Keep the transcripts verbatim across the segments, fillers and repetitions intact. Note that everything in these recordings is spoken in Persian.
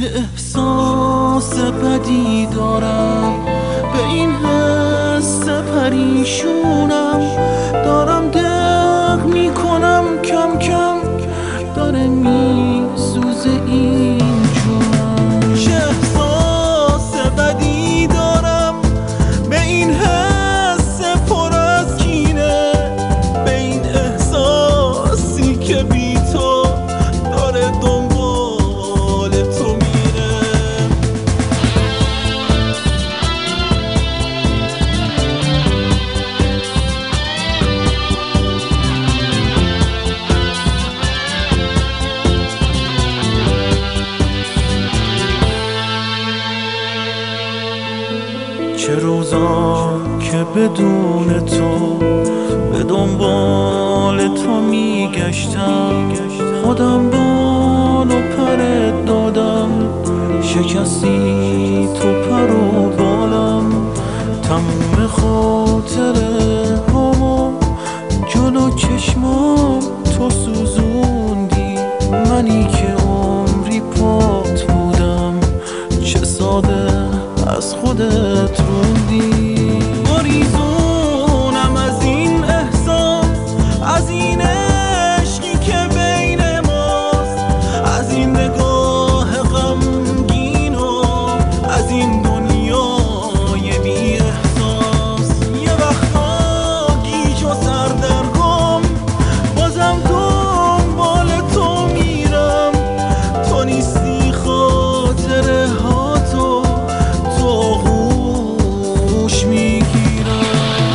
چه احساس بدی دارم، به این حس پریشونم، دارم دق میکنم کم کم، داره میسوزه این جونم. چه احساس بدی دارم، به این حس پر از کینه، به این احساسی که بی تو داره دنبال تو میره. چه روزا که بدون تو به دنبال تو میگشتم، خودم بال و پرت دادم، شکستی تو پر و بالم. تموم خاطره هامو جلو چشمام تو سوزوندی، منی که عمری پات بودم، چه ساده از خودت روندی. گریزونم از این احساس، از این عشقی که بین ماست، از این نگاه غمگین و از این دنیای بی احساس. یه وقتا گیج و سردرگم، بازم دنبال تو میرم، تو نیستی خاطره ها تو تو آغوش میگیرم.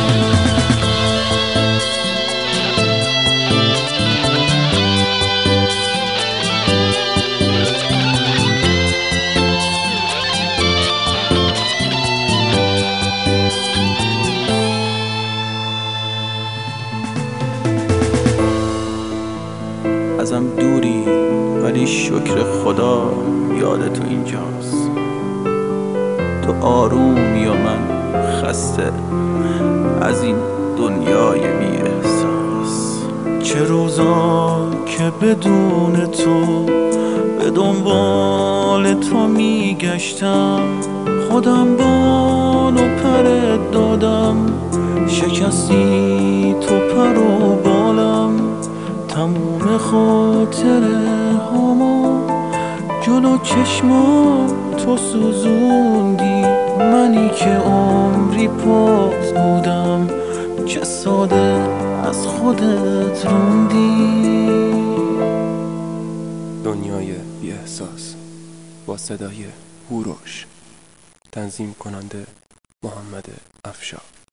ازم دوری ولی شکر خدا یاد تو اینجاست. تو آرومی و من خسته از این دنیای بی احساس. چه روزا که بدون تو به دنبال تو میگشتم، خودم بال و پرت دادم، شکستی تو پر و بالم. تموم خاطره هامو جلو چشمام تو سوزوندی، منی که عمری پات بودم، چه ساده از خودت روندی. دنیای بی احساس با صدای هوروش، تنظیم کننده محمد افشار.